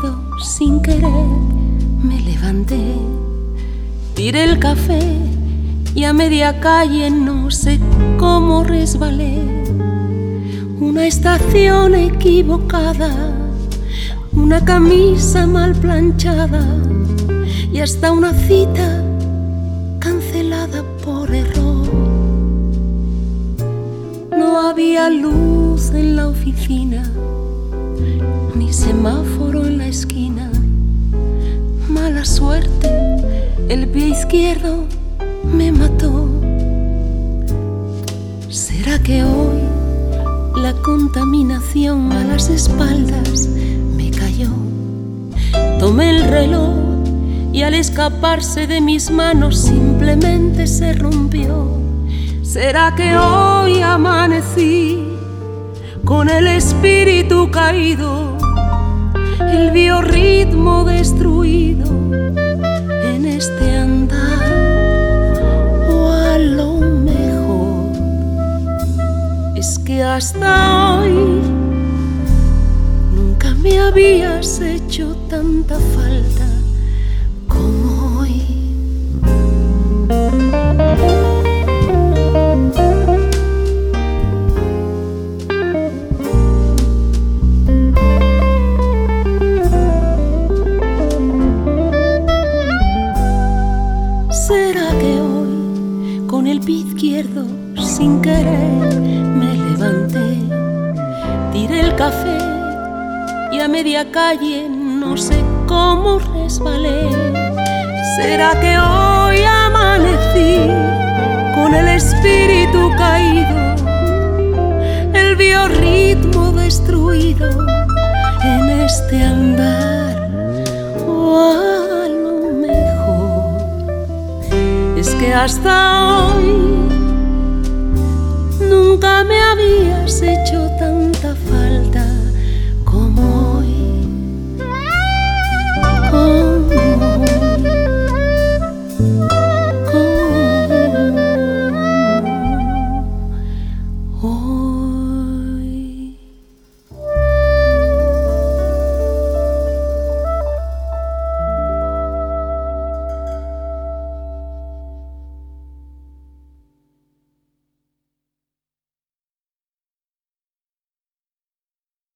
izquierdo, sin querer, me levanté, tiré el café y a media calle no sé cómo resbalé. Una estación equivocada, una camisa mal planchada y hasta una cita cancelada por error. No había luz en la oficina, ni semáforo en la esquina. Mala suerte, el pie izquierdo me mató. ¿Será que hoy la contaminación a las espaldas me cayó? Tomé el reloj y al escaparse de mis manos simplemente se rompió. ¿Será que hoy amanecí con el espíritu caído, el biorritmo destruido en este andar? O a lo mejor es que hasta hoy nunca me habías hecho tanta falta como hoy. ¿Será que hoy con el pie izquierdo sin querer me levanté, tiré el café y a media calle no sé cómo resbalé? ¿Será que hoy amanecí con el espíritu caído, el biorritmo destruido en este andar? O a lo mejor es que hasta hoy nunca me habías hecho